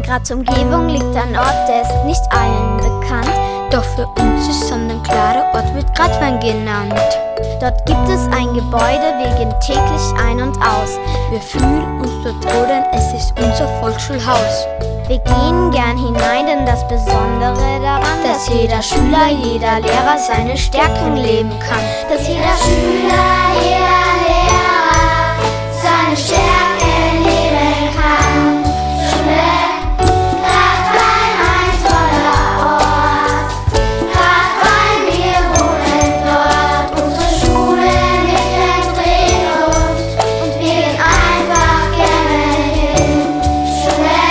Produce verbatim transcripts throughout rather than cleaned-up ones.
Graz Umgebung liegt ein Ort, der ist nicht allen bekannt. Doch für uns ist Sonnenklar, der Ort wird Gradwein genannt. Dort gibt es ein Gebäude, wir gehen täglich ein und aus. Wir fühlen uns dort wohl, denn es ist unser Volksschulhaus. Wir gehen gern hinein, denn das Besondere daran, dass jeder Schüler, jeder Lehrer seine Stärken leben kann. Dass jeder Schüler, jeder Lehrer seine Stärken leben kann. Schule, Gradwein, ein toller Ort. Gradwein, wir wohnen dort. Unsere Schule mittendrin und, und wir gehen einfach gerne hin. Schule,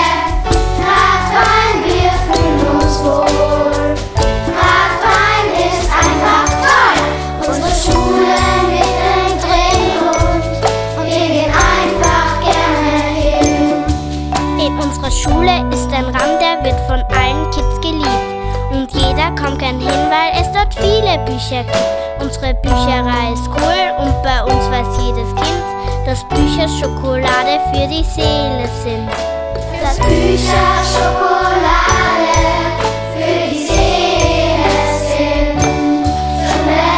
Gradwein, wir fühlen uns wohl. Gradwein ist einfach toll. Unsere Schule mittendrin und, und wir gehen einfach gerne hin. In unserer Schule ist ein Raum, der wird von allen Kids geliebt. Und jeder kommt gern hin, weil es dort viele Bücher gibt. Unsere Bücherei ist cool und bei uns weiß jedes Kind, dass Bücher Schokolade für die Seele sind. Dass Bücher Schokolade für die Seele sind. Schule,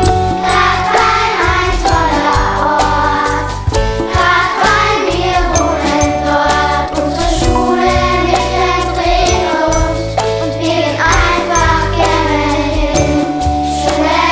Gradwein, ein toller Ort. Gradwein, wir wohnen dort. Unsere Schule mittendrin und, und wir gehen einfach gerne hin. Schule,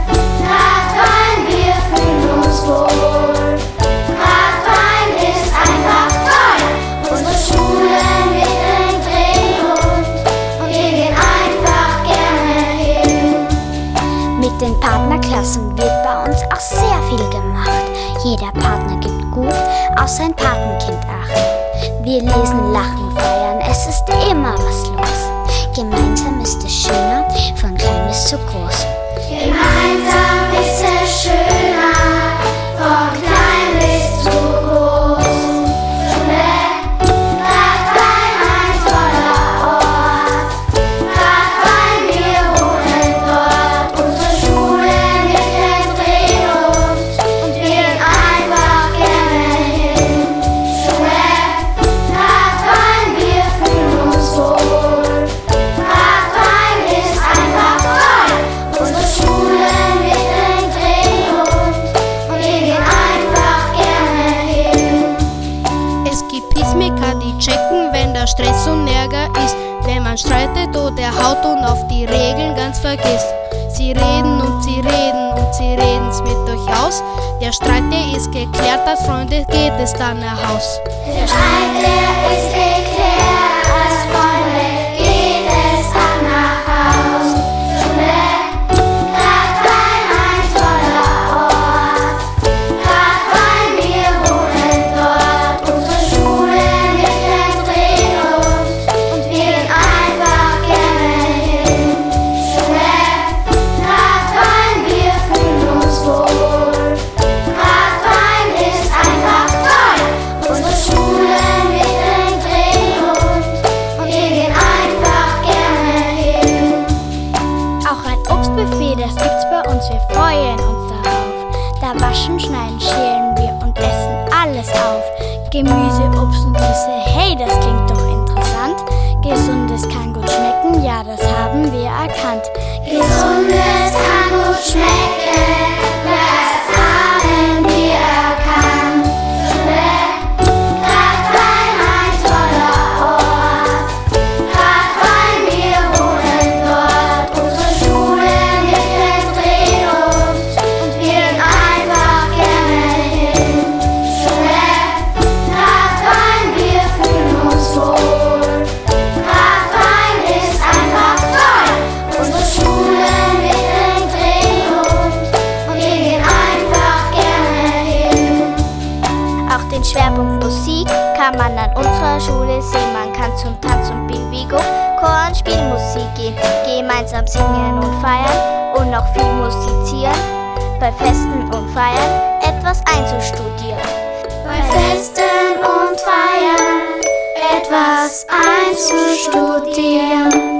Gradwein, wir fühlen uns wohl. Gradwein ist einfach toll. Unsere Schule mittendrin und, und wir gehen einfach gerne hin. Mit den Partnerklassen wird bei uns auch sehr viel gemacht. Jeder Partner gibt gut, auch sein Patenkind achten. Wir lesen, lachen, feiern, es ist immer was los. Gemeinsam ist es schöner, von klein bis zu groß. Gemeinsam ist es schöner, von klein bis zu groß. Schule, Gradwein, ein toller Ort. Gradwein, wir wohnen dort. Unsere Schule mittendrin und, und wir gehen einfach gerne hin. Schule, Gradwein, wir fühlen uns wohl. Gradwein ist einfach toll. Unsere Schule mittendrin und, und wir gehen einfach gerne hin. Es gibt Peacemaker, die checken, wenn der Stress und Ärger ist. Wenn man streitet oder haut und auf die Regeln ganz vergisst. Sie reden und sie reden und sie reden's mit euch aus. Der Streit, der ist geklärt, als Freunde geht es dann nach Haus. Der Streit, der ist geklärt, als Freunde geht es dann nach Haus. Schule, Gradwein, ein toller Ort. Gradwein, wir wohnen dort. Unsere Schule mittendrin und, und wir gehen einfach gerne hin. Schule, Gradwein, wir fühlen uns wohl. Gradwein ist einfach toll. Unsere Schule mittendrin und, und wir gehen einfach gerne hin. Auch ein Obstbuffet, das gibt's bei uns, wir freuen uns darauf. Da waschen, schneiden, schälen wir und essen alles auf. Gemüse, Obst und Nüsse, hey, das klingt doch interessant. Gesundes kann gut schmecken, ja, das haben wir erkannt. Gesundes kann gut schmecken, ja, das haben wir erkannt. Schule, Gradwein, ein toller Ort. Gradwein, wir wohnen dort. Unsere Schule mittendrin und, und wir gehen einfach gerne hin. Schule, Gradwein, wir fühlen uns wohl. Gradwein ist einfach toll. Unsere Schule mittendrin und, und wir gehen einfach gerne hin. Auch den Schwerpunkt Musik kann man an unserer Schule sehen. Man kann zum Tanz und Bewegung, Chor und Spielmusik gehen, gemeinsam singen und feiern und noch viel musizieren. Bei Festen und Feiern etwas einzustudieren. Bei Festen und Feiern etwas einzustudieren.